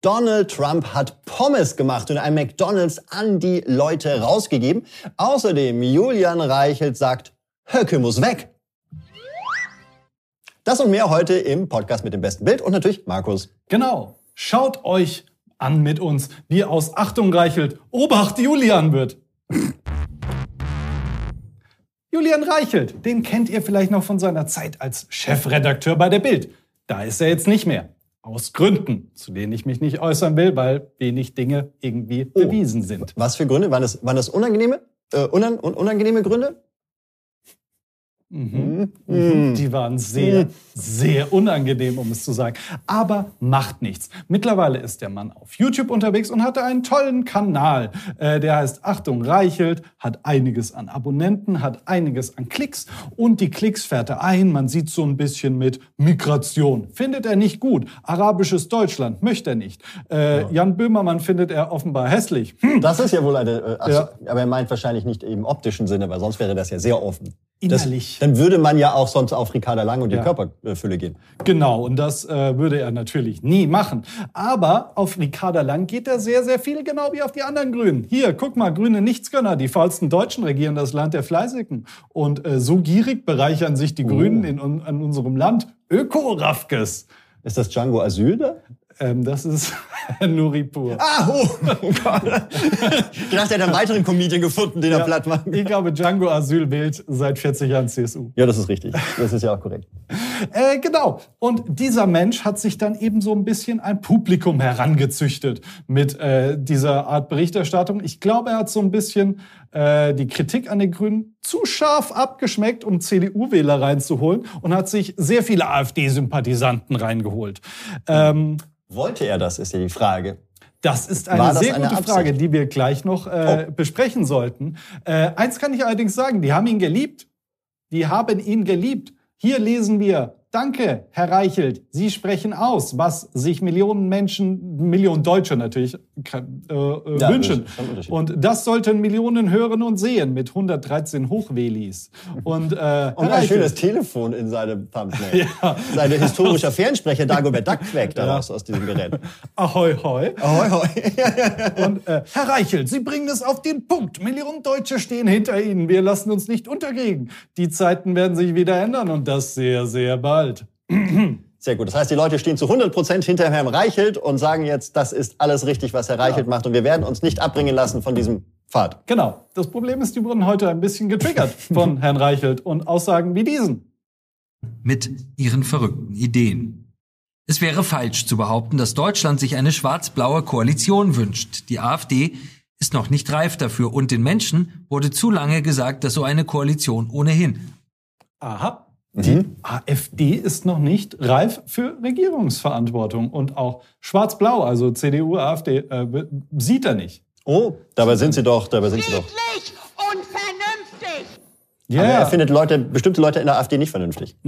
Donald Trump hat Pommes gemacht und ein McDonald's an die Leute rausgegeben. Außerdem Julian Reichelt sagt, Höcke muss weg. Das und mehr heute im Podcast mit dem besten Bild und natürlich Markus. Genau. Schaut euch an mit uns, wie aus Achtung Reichelt Obacht Julian wird. Julian Reichelt, den kennt ihr vielleicht noch von seiner Zeit als Chefredakteur bei der Bild. Da ist er jetzt nicht mehr. Aus Gründen, zu denen ich mich nicht äußern will, weil wenig Dinge irgendwie bewiesen sind. Was für Gründe? Waren das unangenehme Gründe? Die waren sehr, sehr unangenehm, um es zu sagen. Aber macht nichts. Mittlerweile ist der Mann auf YouTube unterwegs und hatte einen tollen Kanal. Der heißt Achtung Reichelt, hat einiges an Abonnenten, hat einiges an Klicks. Und die Klicks fährt er ein. Man sieht so ein bisschen mit Migration. Findet er nicht gut. Arabisches Deutschland möchte er nicht. Jan Böhmermann findet er offenbar hässlich. Das ist ja wohl eine... Aber er meint wahrscheinlich nicht im optischen Sinne, weil sonst wäre das ja sehr offen. Innerlich. Dann würde man ja auch sonst auf Ricarda Lang und die Körperfülle gehen. Genau, und das würde er natürlich nie machen. Aber auf Ricarda Lang geht er sehr, sehr viel, genau wie auf die anderen Grünen. Hier, guck mal, grüne Nichtsgönner, die faulsten Deutschen regieren das Land der Fleißigen. Und so gierig bereichern sich die Grünen an unserem Land. Öko-Raffkes. Ist das Django Asyl da? Das ist Nuripur. Oh Gott. Ich dachte, er hat einen weiteren Comedian gefunden, den er platt macht. Ich glaube, Django Asyl wählt seit 40 Jahren CSU. Ja, das ist richtig. Das ist ja auch korrekt. Genau. Und dieser Mensch hat sich dann eben so ein bisschen ein Publikum herangezüchtet mit dieser Art Berichterstattung. Ich glaube, er hat so ein bisschen die Kritik an den Grünen zu scharf abgeschmeckt, um CDU-Wähler reinzuholen und hat sich sehr viele AfD-Sympathisanten reingeholt. Wollte er das, ist ja die Frage. Das ist eine sehr gute Frage, die wir gleich noch besprechen sollten. Eins kann ich allerdings sagen, die haben ihn geliebt. Die haben ihn geliebt. Hier lesen wir, danke, Herr Reichelt, Sie sprechen aus, was sich Millionen Menschen, Millionen Deutsche natürlich wünschen. Und das sollten Millionen hören und sehen mit 113 Hochwählis. Und ein schönes Telefon in seinem Thumbnail. Ja. Sein historischer Fernsprecher Dagobert Duck quäkt daraus aus diesem Gerät. Ahoi, hoi. Ahoi, hoi. Und Herr Reichelt, Sie bringen es auf den Punkt. Millionen Deutsche stehen hinter Ihnen. Wir lassen uns nicht unterkriegen. Die Zeiten werden sich wieder ändern und das sehr, sehr bald. Sehr gut. Das heißt, die Leute stehen zu 100% hinter Herrn Reichelt und sagen jetzt, das ist alles richtig, was Herr Reichelt macht und wir werden uns nicht abbringen lassen von diesem Pfad. Genau. Das Problem ist, die wurden heute ein bisschen getriggert von Herrn Reichelt und Aussagen wie diesen. Mit ihren verrückten Ideen. Es wäre falsch zu behaupten, dass Deutschland sich eine schwarz-blaue Koalition wünscht. Die AfD ist noch nicht reif dafür und den Menschen wurde zu lange gesagt, dass so eine Koalition ohnehin. Aha. Die AfD ist noch nicht reif für Regierungsverantwortung und auch schwarz-blau, also CDU, AfD, sieht er nicht. Oh, dabei sind sie doch. Friedlich und vernünftig. Ja. Aber er findet bestimmte Leute in der AfD nicht vernünftig.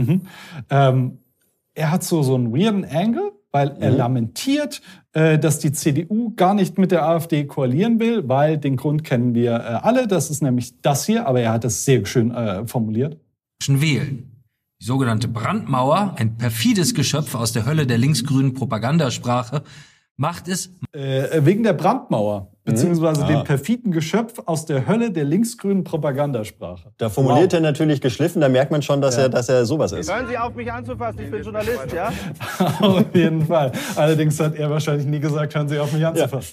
Er hat so einen weirden Angle, weil er lamentiert, dass die CDU gar nicht mit der AfD koalieren will, weil den Grund kennen wir alle. Das ist nämlich das hier, aber er hat es sehr schön formuliert. Wählen. Die sogenannte Brandmauer, ein perfides Geschöpf aus der Hölle der linksgrünen Propagandasprache, macht es... Wegen der Brandmauer, beziehungsweise dem perfiden Geschöpf aus der Hölle der linksgrünen Propagandasprache. Da formuliert er natürlich geschliffen, da merkt man schon, dass er sowas ist. Hören Sie auf, mich anzufassen, ich bin Journalist, ja? Auf jeden Fall. Allerdings hat er wahrscheinlich nie gesagt, hören Sie auf, mich anzufassen.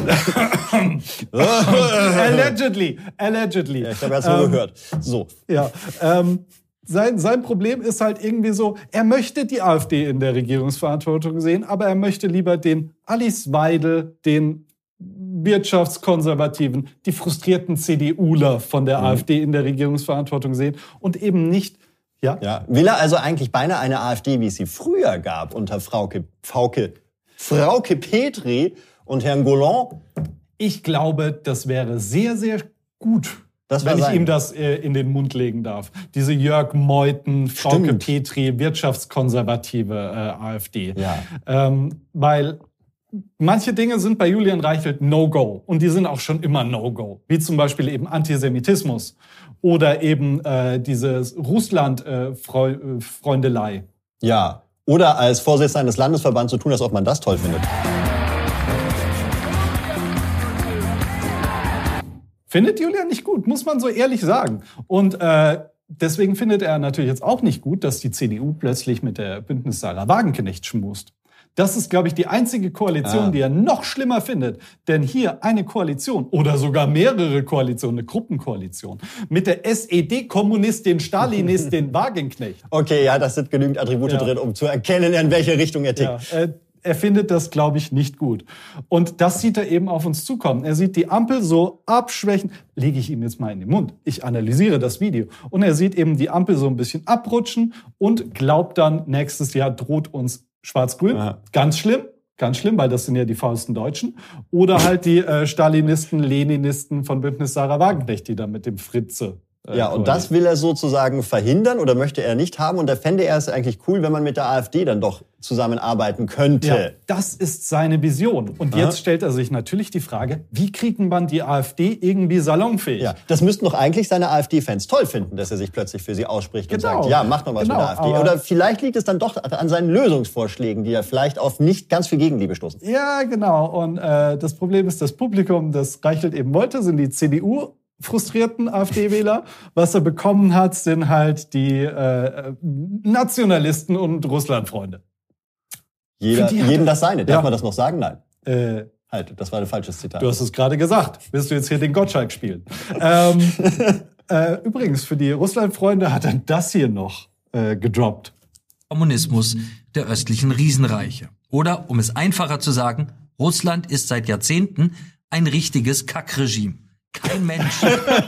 Allegedly. Ja, ich glaube, er hat es nur gehört. So. Ja, Sein Problem ist halt irgendwie so, er möchte die AfD in der Regierungsverantwortung sehen, aber er möchte lieber den Alice Weidel, den Wirtschaftskonservativen, die frustrierten CDUler von der AfD in der Regierungsverantwortung sehen und eben nicht, will er also eigentlich beinahe eine AfD, wie es sie früher gab, unter Frauke Petri und Herrn Golland? Ich glaube, das wäre sehr, sehr gut. Wenn ich ihm das in den Mund legen darf. Diese Jörg Meuthen, Frauke Petri, wirtschaftskonservative AfD. Ja. Weil manche Dinge sind bei Julian Reichelt No-Go. Und die sind auch schon immer No-Go. Wie zum Beispiel eben Antisemitismus. Oder eben dieses Russland-Freundelei. Ja. Oder als Vorsitzender eines Landesverbands so tun, als ob man das toll findet. Findet Julian nicht gut, muss man so ehrlich sagen. Und deswegen findet er natürlich jetzt auch nicht gut, dass die CDU plötzlich mit der Bündnis Sarah Wagenknecht schmust. Das ist, glaube ich, die einzige Koalition, die er noch schlimmer findet. Denn hier eine Koalition oder sogar mehrere Koalitionen, eine Gruppenkoalition mit der SED-Kommunistin, Stalinistin Wagenknecht. Okay, ja, das sind genügend Attribute drin, um zu erkennen, in welche Richtung er tickt. Ja, er findet das, glaube ich, nicht gut. Und das sieht er eben auf uns zukommen. Er sieht die Ampel so abschwächen. Lege ich ihm jetzt mal in den Mund. Ich analysiere das Video. Und er sieht eben die Ampel so ein bisschen abrutschen und glaubt dann, nächstes Jahr droht uns Schwarz-Grün. Aha. Ganz schlimm, weil das sind ja die faulsten Deutschen. Oder halt die Stalinisten, Leninisten von Bündnis Sarah Wagenknecht, die dann mit dem Fritze ja, und das will er sozusagen verhindern oder möchte er nicht haben. Und da fände er es eigentlich cool, wenn man mit der AfD dann doch zusammenarbeiten könnte. Ja, das ist seine Vision. Und jetzt stellt er sich natürlich die Frage, wie kriegt man die AfD irgendwie salonfähig? Ja, das müssten doch eigentlich seine AfD-Fans toll finden, dass er sich plötzlich für sie ausspricht und sagt, ja, macht noch was mit der AfD. Oder vielleicht liegt es dann doch an seinen Lösungsvorschlägen, die ja vielleicht auf nicht ganz viel Gegenliebe stoßen. Ja, genau. Und das Problem ist, das Publikum, das Reichelt eben wollte, sind die CDU frustrierten AfD-Wähler. Was er bekommen hat, sind halt die Nationalisten und Russlandfreunde. Jedem das seine. Darf man das noch sagen? Nein. Halt, das war ein falsches Zitat. Du hast es gerade gesagt. Willst du jetzt hier den Gottschalk spielen? Übrigens, für die Russlandfreunde hat er das hier noch gedroppt. Kommunismus der östlichen Riesenreiche. Oder, um es einfacher zu sagen, Russland ist seit Jahrzehnten ein richtiges Kackregime. Kein Mensch.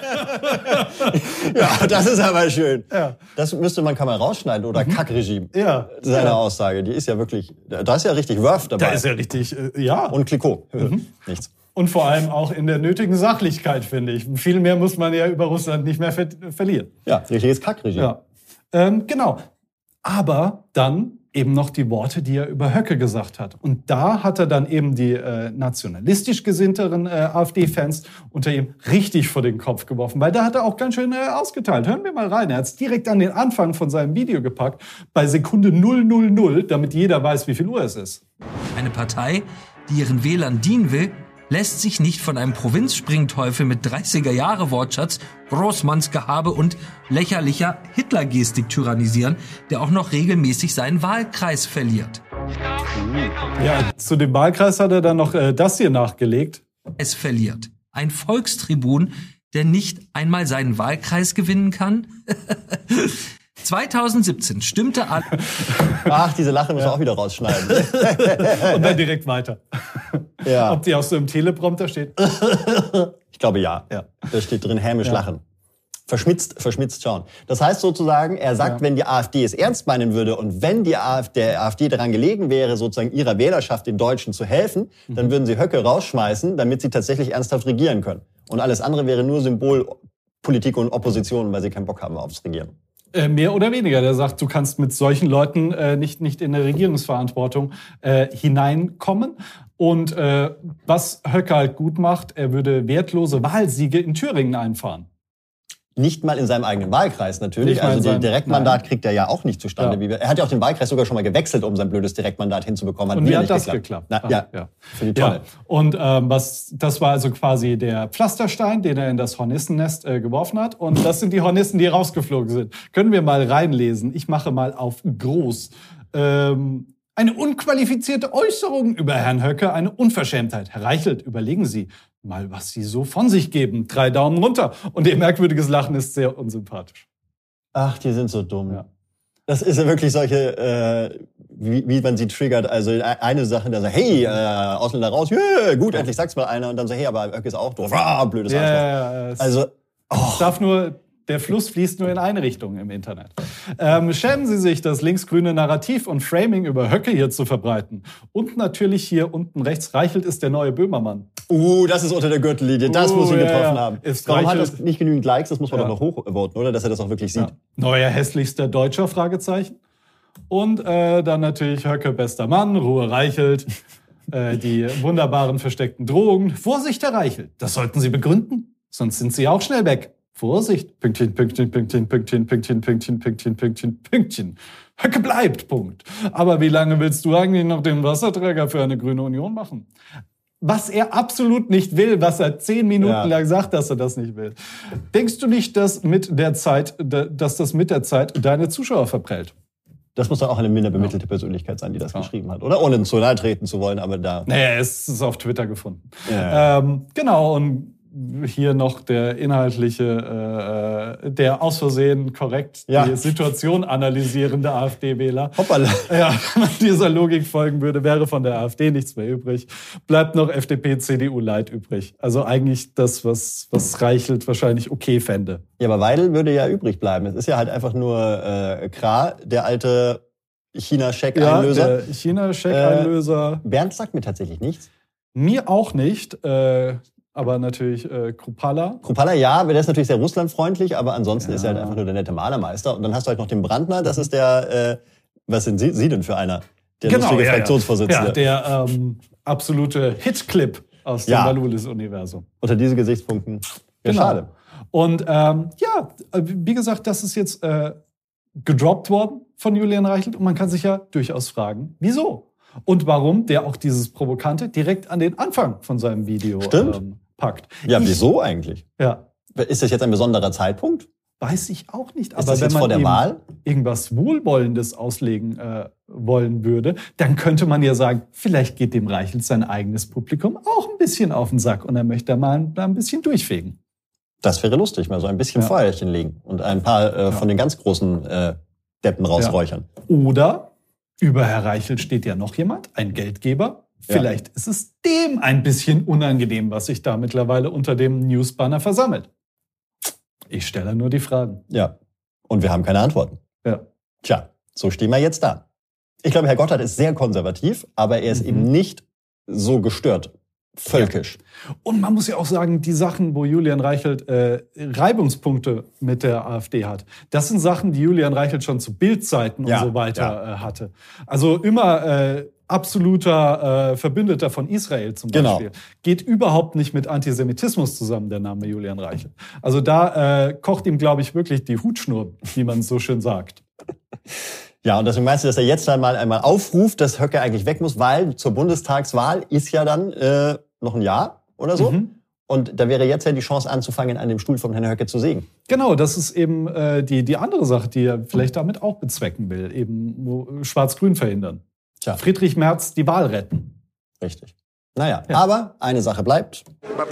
Ja, das ist aber schön. Ja. Das kann man rausschneiden, oder Kackregime. Ja. Seine Aussage, die ist ja wirklich, da ist ja richtig Wurf dabei. Da ist ja richtig, ja. Und Clicquot. Nichts. Und vor allem auch in der nötigen Sachlichkeit, finde ich. Viel mehr muss man ja über Russland nicht mehr verlieren. Ja, richtiges Kackregime. Ja. Genau. Aber dann eben noch die Worte, die er über Höcke gesagt hat. Und da hat er dann eben die nationalistisch gesinnteren AfD-Fans unter ihm richtig vor den Kopf geworfen, weil da hat er auch ganz schön ausgeteilt. Hören wir mal rein. Er hat es direkt an den Anfang von seinem Video gepackt, bei Sekunde 000, damit jeder weiß, wie viel Uhr es ist. Eine Partei, die ihren Wählern dienen will, lässt sich nicht von einem Provinzspringteufel mit 30er-Jahre-Wortschatz, Großmannsgehabe und lächerlicher Hitlergestik tyrannisieren, der auch noch regelmäßig seinen Wahlkreis verliert. Ja, zu dem Wahlkreis hat er dann noch das hier nachgelegt. Es verliert. Ein Volkstribun, der nicht einmal seinen Wahlkreis gewinnen kann? 2017 stimmte alle... Ach, diese Lache müssen wir auch wieder rausschneiden. Und dann direkt weiter. Ja. Ob die auch so im Teleprompter steht? Ich glaube, ja. Da steht drin, hämisch lachen. Verschmitzt schauen. Das heißt sozusagen, er sagt, wenn die AfD es ernst meinen würde und wenn der AfD daran gelegen wäre, sozusagen ihrer Wählerschaft, den Deutschen, zu helfen, dann würden sie Höcke rausschmeißen, damit sie tatsächlich ernsthaft regieren können. Und alles andere wäre nur Symbolpolitik und Opposition, weil sie keinen Bock haben aufs Regieren. Mehr oder weniger. Der sagt, du kannst mit solchen Leuten nicht in der Regierungsverantwortung hineinkommen. Und was Höcke halt gut macht, er würde wertlose Wahlsiege in Thüringen einfahren. Nicht mal in seinem eigenen Wahlkreis natürlich. Also das Direktmandat kriegt er ja auch nicht zustande. Ja. Er hat ja auch den Wahlkreis sogar schon mal gewechselt, um sein blödes Direktmandat hinzubekommen. Und wie hat das geklappt? Für die Tonne. Ja. Und das war also quasi der Pflasterstein, den er in das Hornissennest geworfen hat. Und das sind die Hornissen, die rausgeflogen sind. Können wir mal reinlesen? Ich mache mal auf groß. Eine unqualifizierte Äußerung über Herrn Höcke, eine Unverschämtheit. Herr Reichelt, überlegen Sie mal, was Sie so von sich geben. 3 Daumen runter. Und Ihr merkwürdiges Lachen ist sehr unsympathisch. Ach, die sind so dumm. Ja. Das ist ja wirklich solche, wie man sie triggert. Also eine Sache, der sagt, hey, Ausländer raus, yeah, gut, endlich sagt's mal einer. Und dann so, hey, aber Höcke ist auch doof. Blödes Arschloch. Ja, also, der Fluss fließt nur in eine Richtung im Internet. Schämen Sie sich, das linksgrüne Narrativ und Framing über Höcke hier zu verbreiten. Und natürlich hier unten rechts, Reichelt ist der neue Böhmermann. Das ist unter der Gürtellinie. Das muss ihn getroffen haben. Warum hat das nicht genügend Likes? Das muss man doch noch hochvoten, oder? Dass er das auch wirklich sieht. Ja. Neuer hässlichster Deutscher, Fragezeichen. Und dann natürlich Höcke, bester Mann, Ruhe Reichelt. Die wunderbaren versteckten Drohungen. Vorsicht, Herr Reichelt. Das sollten Sie begründen, sonst sind Sie auch schnell weg. Vorsicht, Pünktchen, Pünktchen, Pünktchen, Pünktchen, Pünktchen, Pünktchen, Pünktchen, Pünktchen, Pünktchen. Höcke bleibt, Punkt. Aber wie lange willst du eigentlich noch den Wasserträger für eine grüne Union machen? was er absolut nicht will, was er 10 Minuten Ja. lang sagt, dass er das nicht will. Denkst du nicht, dass das mit der Zeit deine Zuschauer verprellt? Das muss dann auch eine minder bemittelte Persönlichkeit sein, die das geschrieben hat, oder? Ohne zu nahe treten zu wollen, aber da... Naja, es ist auf Twitter gefunden. Ja. Genau, und hier noch der inhaltliche, der aus Versehen korrekt Ja. die Situation analysierende AfD-Wähler. Hoppala. Ja, wenn man dieser Logik folgen würde, wäre von der AfD nichts mehr übrig. Bleibt noch FDP, CDU Light übrig. Also eigentlich das, was Reichelt wahrscheinlich okay fände. Ja, aber Weidel würde ja übrig bleiben. Es ist ja halt einfach nur Krah, der alte China-Scheck-Einlöser. Der China-Scheck-Einlöser. Bernd sagt mir tatsächlich nichts. Mir auch nicht, aber natürlich Krupalla. Krupalla, ja, aber der ist natürlich sehr russlandfreundlich, aber ansonsten ist er halt einfach nur der nette Malermeister. Und dann hast du halt noch den Brandner, das ist der, was sind Sie denn für einer? Der lustige Fraktionsvorsitzende. Ja, der absolute Hit-Clip aus dem Valulis-Universum. Unter diesen Gesichtspunkten, ja, Genau. schade. Und wie gesagt, das ist jetzt gedroppt worden von Julian Reichelt und man kann sich ja durchaus fragen, wieso? Und warum der auch dieses Provokante direkt an den Anfang von seinem Video packt. Ja, wieso eigentlich? Ja. Ist das jetzt ein besonderer Zeitpunkt? Weiß ich auch nicht. Ist Aber das wenn jetzt man vor der ihm Wahl? irgendwas Wohlwollendes auslegen wollen würde, dann könnte man ja sagen, vielleicht geht dem Reichelt sein eigenes Publikum auch ein bisschen auf den Sack und er möchte mal ein bisschen durchfegen. Das wäre lustig, mal so ein bisschen Feuerchen legen und ein paar von den ganz großen Deppen rausräuchern. Oder über Herr Reichelt steht ja noch jemand, ein Geldgeber. Vielleicht ist es dem ein bisschen unangenehm, was sich da mittlerweile unter dem Newsbanner versammelt. Ich stelle nur die Fragen. Ja, und wir haben keine Antworten. Ja. Tja, so stehen wir jetzt da. Ich glaube, Herr Gotthard ist sehr konservativ, aber er ist eben nicht so gestört. Völkisch. Und man muss ja auch sagen, die Sachen, wo Julian Reichelt Reibungspunkte mit der AfD hat, das sind Sachen, die Julian Reichelt schon zu Bildzeiten und so weiter hatte. Also immer absoluter Verbündeter von Israel zum Beispiel. Geht überhaupt nicht mit Antisemitismus zusammen, der Name Julian Reichelt. Also da kocht ihm, glaube ich, wirklich die Hutschnur, wie man so schön sagt. Ja, und deswegen meinst du, dass er jetzt dann mal einmal aufruft, dass Höcke eigentlich weg muss, weil zur Bundestagswahl ist ja dann noch ein Jahr oder so. Und da wäre jetzt ja die Chance anzufangen, an dem Stuhl von Herrn Höcke zu sägen. Genau, das ist eben die andere Sache, die er vielleicht damit auch bezwecken will. Eben Schwarz-Grün verhindern. Tja. Friedrich Merz die Wahl retten. Richtig. Naja, aber eine Sache bleibt.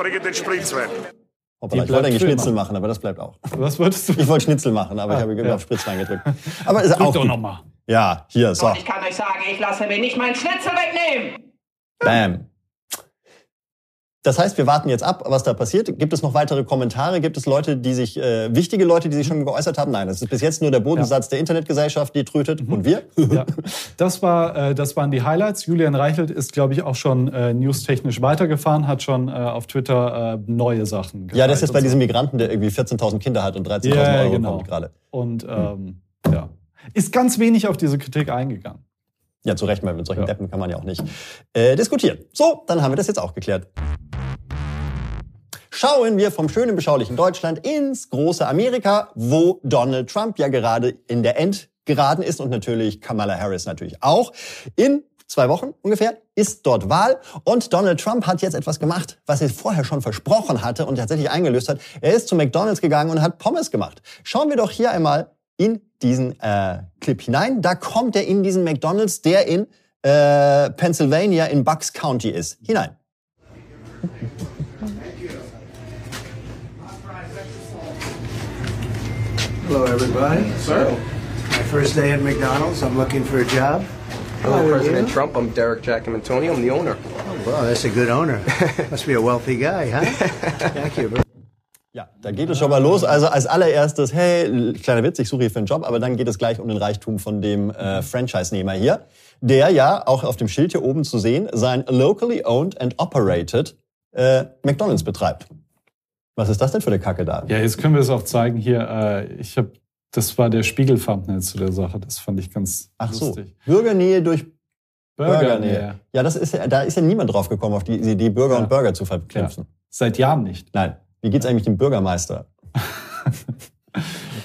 Hoppala, ich wollte eigentlich Schnitzel machen, aber das bleibt auch. Was wolltest du? Ich wollte Schnitzel machen, aber ich habe auf Spritzwein gedrückt. Aber ist auch doch gut. noch mal. Ja, hier, so. Ich kann euch sagen, ich lasse mir nicht meinen Schnitzel wegnehmen. Bam. Das heißt, wir warten jetzt ab, was da passiert. Gibt es noch weitere Kommentare? Gibt es Leute, die sich, wichtige Leute, die sich schon geäußert haben? Nein, das ist bis jetzt nur der Bodensatz der Internetgesellschaft, die trötet. Und wir? Ja. Das waren die Highlights. Julian Reichelt ist, glaube ich, auch schon newstechnisch weitergefahren, hat schon auf Twitter neue Sachen geteilt. Ja, das ist jetzt bei diesem Migranten, der irgendwie 14.000 Kinder hat und 13.000 Euro bekommt gerade. Und ist ganz wenig auf diese Kritik eingegangen. Ja, zu Recht, weil mit solchen Deppen kann man ja auch nicht diskutieren. So, dann haben wir das jetzt auch geklärt. Schauen wir vom schönen, beschaulichen Deutschland ins große Amerika, wo Donald Trump ja gerade in der Endgeraden ist und natürlich Kamala Harris natürlich auch. In 2 Wochen ungefähr ist dort Wahl und Donald Trump hat jetzt etwas gemacht, was er vorher schon versprochen hatte und tatsächlich eingelöst hat. Er ist zu McDonald's gegangen und hat Pommes gemacht. Schauen wir doch hier einmal in diesen Clip hinein. Da kommt er in diesen McDonald's, der in Pennsylvania in Bucks County ist. Hinein. Hello, everybody. Sir. My first day at McDonald's. I'm looking for a job. Hello, President Trump. I'm Derek Giacomontoni. I'm the owner. Oh, well, that's a good owner. Must be a wealthy guy, huh? Thank you. Ja, da geht es schon mal los. Also als allererstes, hey, kleiner Witz, ich suche hier für einen Job, aber dann geht es gleich um den Reichtum von dem Franchise-Nehmer hier, der ja auch auf dem Schild hier oben zu sehen, sein locally owned and operated McDonald's betreibt. Was ist das denn für eine Kacke da? Ja, jetzt können wir es auch zeigen hier. Das war der Spiegel-Thumbnail zu der Sache. Das fand ich ganz lustig. Bürgernähe durch Bürgernähe. Ja, da ist ja niemand drauf gekommen, auf die Idee, Bürger und Burger zu verknüpfen. Ja. Seit Jahren nicht. Nein. Wie geht's eigentlich dem Bürgermeister?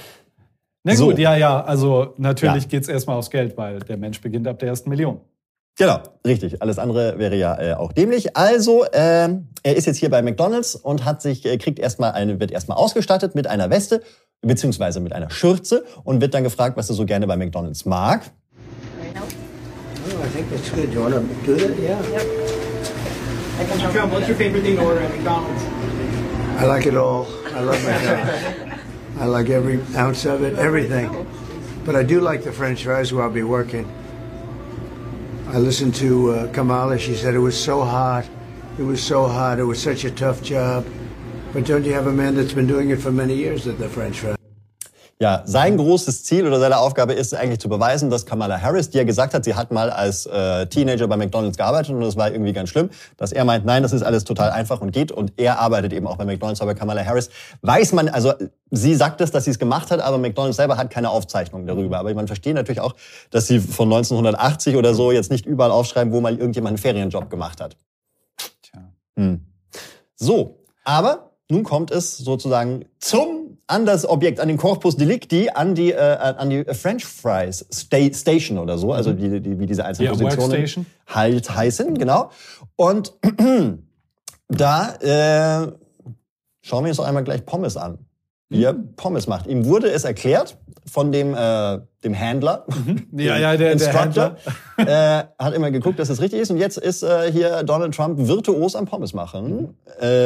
Na gut, also natürlich geht's erstmal aufs Geld, weil der Mensch beginnt ab der ersten Million. Genau, richtig. Alles andere wäre ja auch dämlich. Also, er ist jetzt hier bei McDonald's und wird erstmal ausgestattet mit einer Weste, beziehungsweise mit einer Schürze und wird dann gefragt, was er so gerne bei McDonald's mag. Oh, I think that's good. You want to do that? Yeah. Yep. Trump, what's your favorite thing to order at McDonald's? I like it all. I love McDonald's. I like every ounce of it, everything. But I do like the French fries while I'll be working. I listened to Kamala. She said it was so hot. It was so hot. It was such a tough job. But don't you have a man that's been doing it for many years at the French fries? Ja, sein großes Ziel oder seine Aufgabe ist eigentlich zu beweisen, dass Kamala Harris, die ja gesagt hat, sie hat mal als Teenager bei McDonald's gearbeitet und das war irgendwie ganz schlimm, dass er meint, nein, das ist alles total einfach und geht und er arbeitet eben auch bei McDonald's, aber Kamala Harris weiß man, also sie sagt es, dass sie es gemacht hat, aber McDonald's selber hat keine Aufzeichnung darüber. Aber man versteht natürlich auch, dass sie von 1980 oder so jetzt nicht überall aufschreiben, wo mal irgendjemand einen Ferienjob gemacht hat. Tja. So, aber nun kommt es sozusagen an das Objekt, an den Corpus Delicti, an die French Fries Station oder so, also wie diese einzelnen Positionen halt heißen, genau. Und da schauen wir uns doch einmal gleich Pommes an, wie er Pommes macht. Ihm wurde es erklärt von dem Händler, der Instructor, hat immer geguckt, dass es richtig ist und jetzt ist hier Donald Trump virtuos am Pommes machen.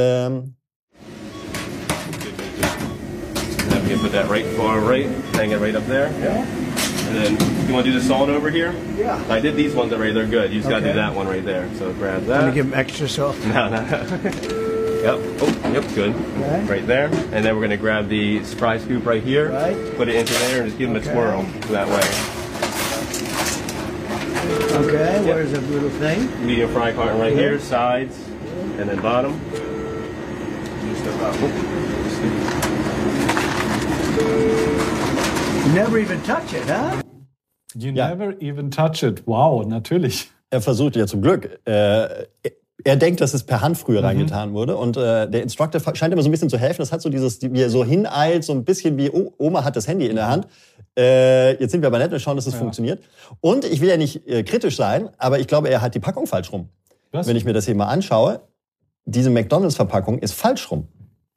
You can put that hang it right up there. Yeah. And then you want to do the salt over here? Yeah. I did these ones already. They're good. You just got to do that one right there. So grab that. Can you give him extra salt? No. Yep. Oh, yep. Good. Okay. Right there. And then we're going to grab the fry scoop right here. Right. Put it into there and just give them a twirl that way. Okay. Where's the little thing? Medium fry carton right here. Sides. And then bottom. Just about. You never even touch it, huh? You never even touch it. Wow, natürlich. Er versucht ja zum Glück. Er denkt, dass es per Hand früher reingetan wurde. Und der Instructor scheint immer so ein bisschen zu helfen. Das hat so wie er so hineilt, so ein bisschen wie, oh, Oma hat das Handy in der Hand. Jetzt sind wir aber nett und schauen, dass es funktioniert. Und ich will ja nicht kritisch sein, aber ich glaube, er hat die Packung falsch rum. Was? Wenn ich mir das hier mal anschaue, diese McDonald's-Verpackung ist falsch rum.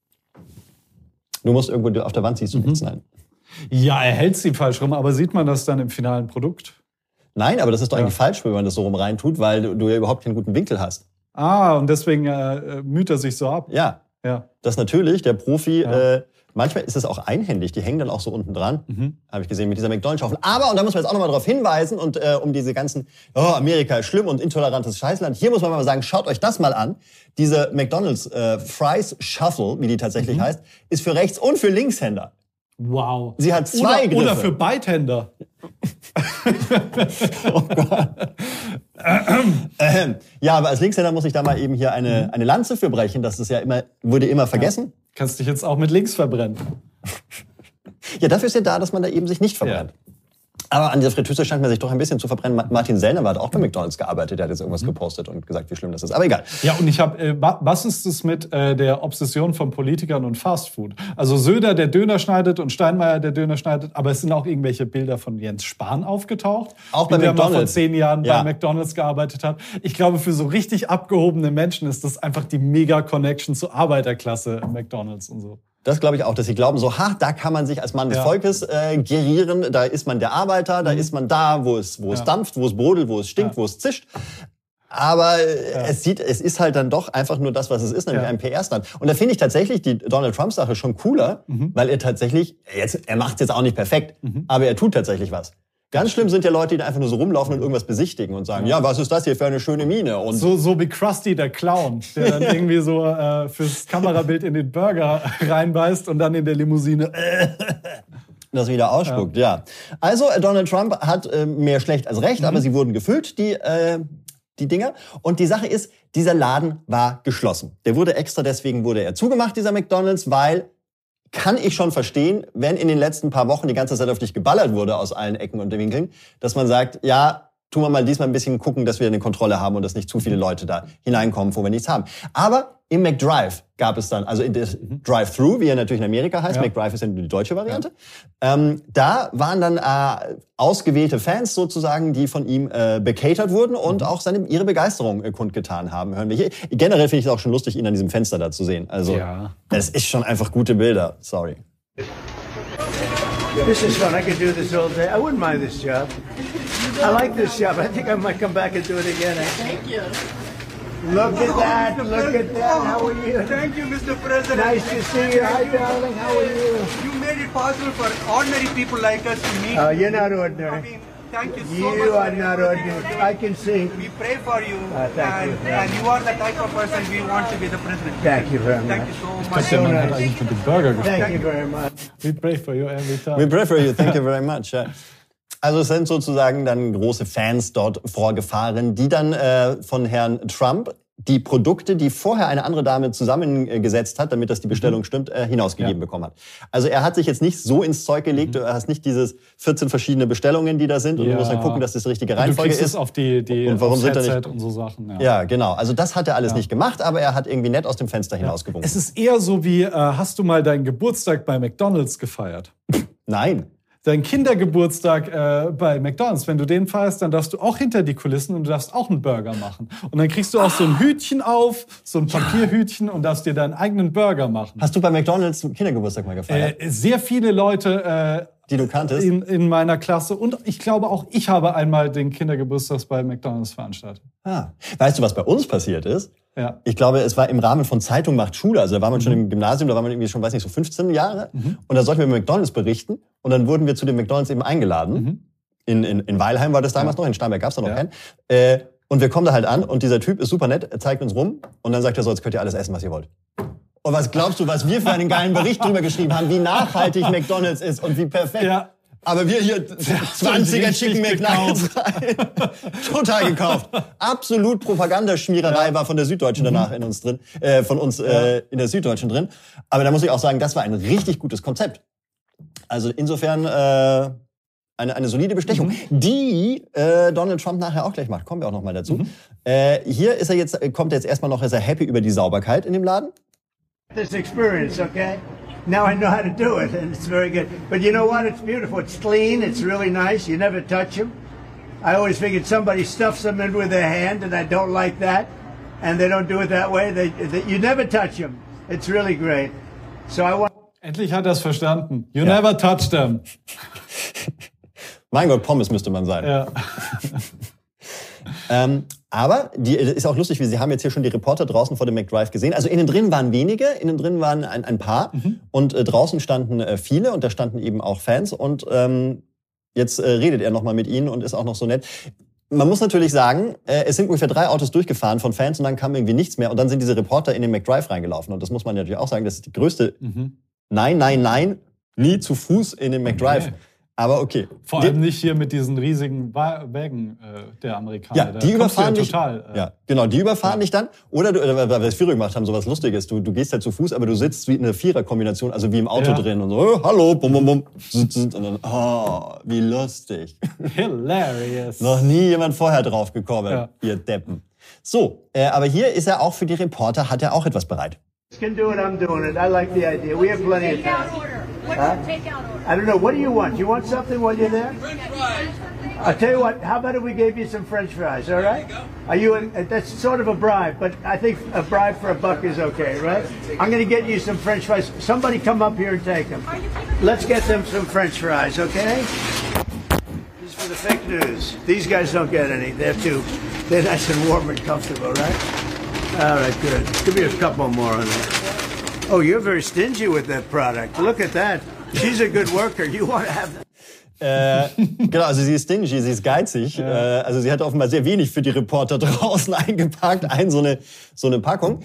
Du musst irgendwo auf der Wand siehst du nichts, nein. Ja, er hält sie falsch rum, aber sieht man das dann im finalen Produkt? Nein, aber das ist doch eigentlich falsch, wenn man das so rum reintut, weil du ja überhaupt keinen guten Winkel hast. Ah, und deswegen müht er sich so ab. Ja. Das natürlich, der Profi, manchmal ist es auch einhändig, die hängen dann auch so unten dran, habe ich gesehen, mit dieser McDonald's-Schaufel. Aber, und da muss man jetzt auch nochmal drauf hinweisen, und um diese ganzen, Amerika ist schlimm und intolerantes Scheißland, hier muss man mal sagen, schaut euch das mal an. Diese McDonald's Fries Shuffle, wie die tatsächlich heißt, ist für Rechts- und für Linkshänder. Wow. Sie hat zwei Griffe. Oder für Beidhänder. Oh Gott. Ja, aber als Linkshänder muss ich da mal eben hier eine Lanze für brechen. Das ist ja wurde immer vergessen. Kannst dich jetzt auch mit links verbrennen. Ja, dafür ist ja da, dass man da eben sich nicht verbrennt. Aber an dieser Fritteuse scheint man sich doch ein bisschen zu verbrennen. Martin Sellner hat auch bei McDonald's gearbeitet. Der hat jetzt irgendwas gepostet und gesagt, wie schlimm das ist. Aber egal. Ja, und ich habe, was ist es mit der Obsession von Politikern und Fastfood? Also Söder, der Döner schneidet und Steinmeier, der Döner schneidet. Aber es sind auch irgendwelche Bilder von Jens Spahn aufgetaucht. Auch bei der McDonald's. mal vor 10 Jahren bei McDonald's gearbeitet hat. Ich glaube, für so richtig abgehobene Menschen ist das einfach die Mega-Connection zur Arbeiterklasse McDonald's und so. Das glaube ich auch, dass sie glauben, so, da kann man sich als Mann des Volkes gerieren, da ist man der Arbeiter, da ist man da, wo es dampft, wo es brodelt, wo es stinkt, wo es zischt. Aber es ist halt dann doch einfach nur das, was es ist, nämlich ein PR-Stand. Und da finde ich tatsächlich die Donald Trump-Sache schon cooler, weil er tatsächlich, er macht es jetzt auch nicht perfekt, aber er tut tatsächlich was. Ganz schlimm sind ja Leute, die da einfach nur so rumlaufen und irgendwas besichtigen und sagen, ja, was ist das hier für eine schöne Mine? Und so wie Krusty, der Clown, der dann irgendwie so fürs Kamerabild in den Burger reinbeißt und dann in der Limousine das wieder ausspuckt, ja. Also Donald Trump hat mehr schlecht als recht, aber sie wurden gefüllt, die Dinger. Und die Sache ist, dieser Laden war geschlossen. Deswegen wurde er zugemacht, dieser McDonald's, weil kann ich schon verstehen, wenn in den letzten paar Wochen die ganze Zeit auf dich geballert wurde aus allen Ecken und Winkeln, dass man sagt, ja, tun wir mal diesmal ein bisschen gucken, dass wir eine Kontrolle haben und dass nicht zu viele Leute da hineinkommen, wo wir nichts haben. Aber im McDrive gab es dann, also in der Drive-Thru, wie er natürlich in Amerika heißt, Ja. McDrive ist ja die deutsche Variante, da waren dann ausgewählte Fans sozusagen, die von ihm becatert wurden und auch ihre Begeisterung kundgetan haben. Hören wir hier. Generell finde ich es auch schon lustig, ihn an diesem Fenster da zu sehen. Also das ist schon einfach gute Bilder. Sorry. This is fun. I could do this all day. I wouldn't mind this job. I like this job. I think I might come back and do it again. Thank you. Look at that. Look at that. How are you? Thank you, Mr. President. Nice to see you. Hi, darling. How are you? You made it possible for ordinary people like us to meet. You're not I ordinary. mean, thank you so much. You are not ordinary. I can see. We pray for you, thank you. and you are the type of person we want to be the president. Thank you very much. Thank you so Ich much. glaube, der Mann hat eigentlich mit dem Burger gesprochen. Thank you very much. We pray for you every time. We pray for you, thank you very much. Ja. Also es sind sozusagen dann große Fans dort vorgefahren, die dann von Herrn Trump die Produkte, die vorher eine andere Dame zusammengesetzt hat, damit das die Bestellung stimmt, hinausgegeben bekommen hat. Also er hat sich jetzt nicht so ins Zeug gelegt, du hast nicht dieses 14 verschiedene Bestellungen, die da sind und du musst dann gucken, dass das die richtige Reihenfolge ist. Es auf die und warum aufs sind da Headset nicht und so Sachen. Ja, genau. Also das hat er alles nicht gemacht, aber er hat irgendwie nett aus dem Fenster hinausgewunken. Es ist eher so wie, hast du mal deinen Geburtstag bei McDonald's gefeiert? Nein. Dein Kindergeburtstag bei McDonald's, wenn du den feierst, dann darfst du auch hinter die Kulissen und du darfst auch einen Burger machen. Und dann kriegst du auch so ein Hütchen auf, so ein Papierhütchen und darfst dir deinen eigenen Burger machen. Hast du bei McDonald's einen Kindergeburtstag mal gefeiert? Sehr viele Leute die du kanntest? In meiner Klasse. Und ich glaube auch, ich habe einmal den Kindergeburtstag bei McDonald's veranstaltet. Weißt du, was bei uns passiert ist? Ja. Ich glaube, es war im Rahmen von Zeitung macht Schule. Also da war man schon im Gymnasium, da war man irgendwie schon, weiß nicht, so 15 Jahre. Und da sollten wir über McDonald's berichten. Und dann wurden wir zu dem McDonald's eben eingeladen. In Weilheim war das damals noch, in Starnberg gab es da noch keinen. Und wir kommen da halt an und dieser Typ ist super nett, er zeigt uns rum. Und dann sagt er so, jetzt könnt ihr alles essen, was ihr wollt. Und was glaubst du, was wir für einen geilen Bericht drüber geschrieben haben, wie nachhaltig McDonald's ist und wie perfekt. Ja. Aber wir hier 20er Chicken McNuggets rein. Total gekauft. Absolut Propagandaschmiererei war von der Süddeutschen danach in uns drin, von uns in der Süddeutschen drin. Aber da muss ich auch sagen, das war ein richtig gutes Konzept. Also insofern eine solide Bestechung, die Donald Trump nachher auch gleich macht. Kommen wir auch noch mal dazu. Hier ist kommt er jetzt erstmal noch, ist er happy über die Sauberkeit in dem Laden. This experience, okay? Now I know how to do it, and it's very good. But you know what? It's beautiful. It's clean. It's really nice. You never touch them. I always figured somebody stuffs them in with their hand, and I don't like that. And they don't do it that way. You never touch them. It's really great. So I want. Endlich hat er es verstanden. You never touch them. Mein Gott, Pommes müsste man sein. Ja. Aber die ist auch lustig, wie Sie haben jetzt hier schon die Reporter draußen vor dem McDrive gesehen. Also innen drin waren wenige, innen drin waren ein paar und draußen standen viele und da standen eben auch Fans und jetzt redet er nochmal mit ihnen und ist auch noch so nett. Man muss natürlich sagen, es sind ungefähr 3 Autos durchgefahren von Fans und dann kam irgendwie nichts mehr und dann sind diese Reporter in den McDrive reingelaufen und das muss man natürlich auch sagen, das ist die größte Nein, nie zu Fuß in den McDrive. Okay. Aber okay. Vor allem nicht hier mit diesen riesigen Wägen der Amerikaner. Ja, die überfahren dich. Total, ja, genau, die überfahren dich dann. Oder weil wir es früher gemacht haben, sowas Lustiges. Du gehst halt zu Fuß, aber du sitzt wie in einer Viererkombination, also wie im Auto drin und so, hallo, bum, bum, bum. Und dann, wie lustig. Hilarious. Noch nie jemand vorher drauf gekommen, ihr Deppen. So, aber hier ist er auch für die Reporter, hat er auch etwas bereit. Can do it, I'm doing it. I like the idea. We have plenty of time. What's your takeout order? I don't know. What do you want? You want something while you're there? French fries. I'll tell you what. How about if we gave you some French fries? All right? Are you? That's sort of a bribe, but I think a bribe for $1 is okay, right? I'm going to get you some French fries. Somebody come up here and take them. Let's get them some French fries, okay? This is for the fake news. These guys don't get any. They're nice and warm and comfortable, right? All right, good. Give me a couple more on that. Oh, you're very stingy with that product. Look at that. She's a good worker. You want to have that. Genau, also sie ist stingy, sie ist geizig. Ja. Also sie hat offenbar sehr wenig für die Reporter draußen eingepackt. So eine Packung.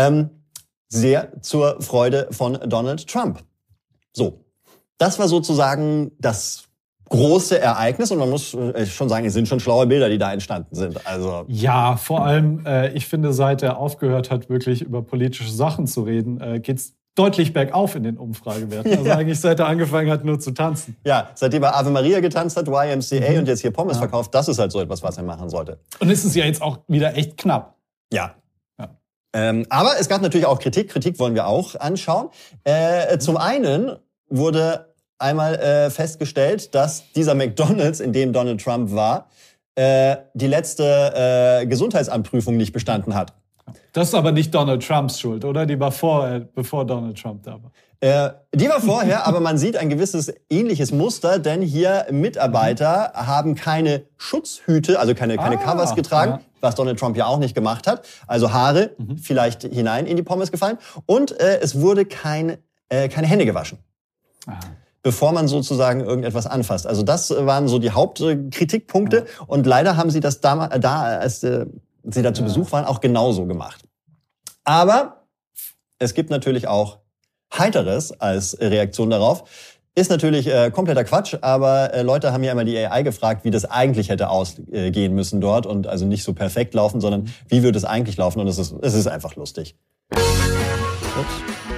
Sehr zur Freude von Donald Trump. So, das war sozusagen das große Ereignis und man muss schon sagen, es sind schon schlaue Bilder, die da entstanden sind. Also ja, vor allem, ich finde, seit er aufgehört hat, wirklich über politische Sachen zu reden, geht's deutlich bergauf in den Umfragewerten. Also eigentlich seit er angefangen hat, nur zu tanzen. Ja, seitdem er Ave Maria getanzt hat, YMCA und jetzt hier Pommes verkauft, das ist halt so etwas, was er machen sollte. Und es ist ja jetzt auch wieder echt knapp. Ja. Aber es gab natürlich auch Kritik. Kritik wollen wir auch anschauen. Zum einen wurde einmal festgestellt, dass dieser McDonald's, in dem Donald Trump war, die letzte Gesundheitsamtprüfung nicht bestanden hat. Das ist aber nicht Donald Trumps Schuld, oder? Die war bevor Donald Trump da war. Die war vorher, aber man sieht ein gewisses ähnliches Muster, denn hier Mitarbeiter haben keine Schutzhüte, also keine Covers getragen, was Donald Trump ja auch nicht gemacht hat. Also Haare vielleicht hinein in die Pommes gefallen. Und es wurde keine Hände gewaschen. Bevor man sozusagen irgendetwas anfasst. Also das waren so die Hauptkritikpunkte. Und leider haben sie das als sie da zu Besuch waren, auch genauso gemacht. Aber es gibt natürlich auch Heiteres als Reaktion darauf. Ist natürlich kompletter Quatsch, aber Leute haben ja immer die AI gefragt, wie das eigentlich hätte ausgehen müssen dort und also nicht so perfekt laufen, sondern wie würde es eigentlich laufen, und es ist einfach lustig. Ups.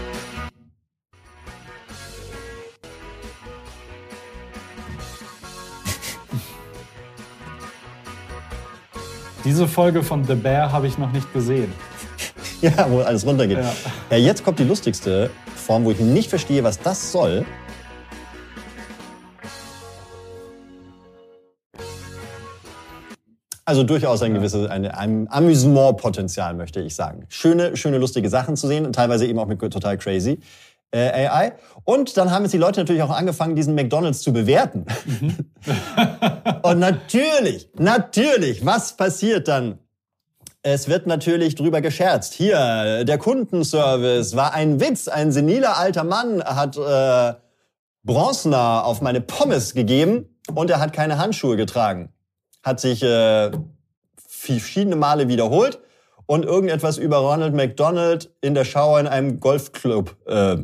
Diese Folge von The Bear habe ich noch nicht gesehen. Ja, wo alles runtergeht. Ja, jetzt kommt die lustigste Form, wo ich nicht verstehe, was das soll. Also durchaus ein gewisses ein Amüsement-Potenzial, möchte ich sagen. Schöne, lustige Sachen zu sehen und teilweise eben auch mit total crazy AI. Und dann haben jetzt die Leute natürlich auch angefangen, diesen McDonald's zu bewerten. Und natürlich, was passiert dann? Es wird natürlich drüber gescherzt. Hier, der Kundenservice war ein Witz. Ein seniler alter Mann hat Bronzener auf meine Pommes gegeben und er hat keine Handschuhe getragen. Hat sich verschiedene Male wiederholt und irgendetwas über Ronald McDonald in der Shower in einem Golfclub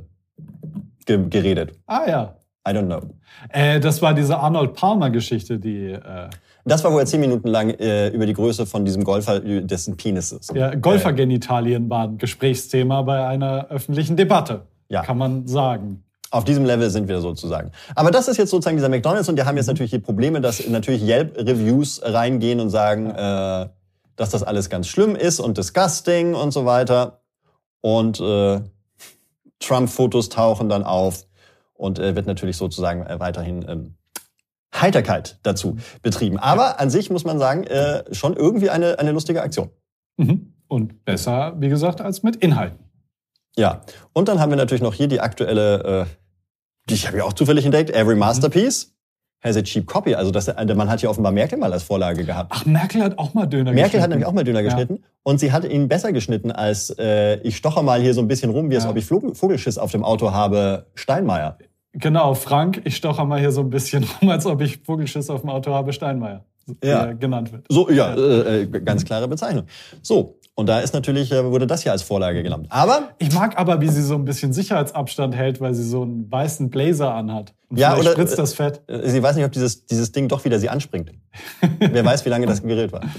geredet. Ah ja. I don't know. Das war diese Arnold Palmer-Geschichte, die... Das war, wo er 10 Minuten lang über die Größe von diesem Golfer, dessen Penis ist. Ja, Golfergenitalien waren Gesprächsthema bei einer öffentlichen Debatte, kann man sagen. Auf diesem Level sind wir sozusagen. Aber das ist jetzt sozusagen dieser McDonald's und die haben jetzt natürlich die Probleme, dass natürlich Yelp-Reviews reingehen und sagen, dass das alles ganz schlimm ist und disgusting und so weiter. Und Trump-Fotos tauchen dann auf und wird natürlich sozusagen weiterhin Heiterkeit dazu betrieben. Aber an sich muss man sagen, schon irgendwie eine lustige Aktion. Und besser, wie gesagt, als mit Inhalten. Ja, und dann haben wir natürlich noch hier die aktuelle, die ich habe ja auch zufällig entdeckt, Every Masterpiece has a cheap copy. Also der Mann hat hier offenbar Merkel mal als Vorlage gehabt. Ach, Merkel hat auch mal Döner geschnitten. Merkel hat nämlich auch mal Döner geschnitten und sie hat ihn besser geschnitten als ich stocher mal hier so ein bisschen rum, wie als ob ich Vogelschiss auf dem Auto habe, Steinmeier. Genau, Frank, ich stocher mal hier so ein bisschen rum, als ob ich Vogelschiss auf dem Auto habe, Steinmeier, genannt wird. So, ganz klare Bezeichnung. So, und da ist natürlich, wurde das hier als Vorlage genannt. Aber ich mag aber, wie sie so ein bisschen Sicherheitsabstand hält, weil sie so einen weißen Blazer anhat. Und vielleicht oder spritzt das Fett. Sie weiß nicht, ob dieses Ding doch wieder sie anspringt. Wer weiß, wie lange das Gerät war.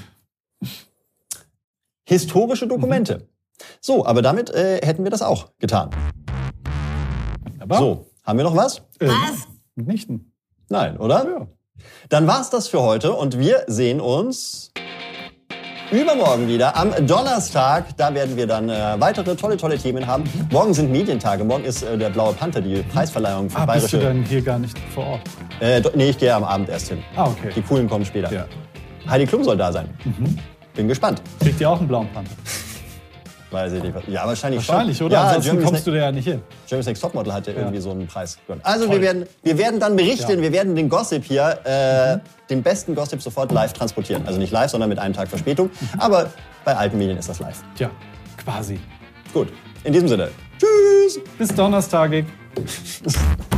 Historische Dokumente. So, aber damit hätten wir das auch getan. Aber so. Haben wir noch was? Mitnichten. Nein, oder? Ja. Dann war's das für heute und wir sehen uns übermorgen wieder am Donnerstag. Da werden wir dann weitere tolle Themen haben. Morgen sind Medientage. Morgen ist der Blaue Panther, die Preisverleihung für Bist Bayerische... du dann hier gar nicht vor Ort? Nee, ich gehe am Abend erst hin. Ah, okay. Die Coolen kommen später. Ja. Heidi Klum soll da sein. Bin gespannt. Kriegt ihr auch einen Blauen Panther? Weiß ich nicht. Ja, wahrscheinlich schon. Oder? Ja, Ansonsten kommst du da ja nicht hin. Germany's Next Topmodel hat ja irgendwie so einen Preis gewonnen. Also wir werden dann berichten, wir werden den Gossip hier, den besten Gossip sofort live transportieren. Also nicht live, sondern mit einem Tag Verspätung. Aber bei alten Medien ist das live. Tja, quasi. Gut, in diesem Sinne. Tschüss! Bis Donnerstagig.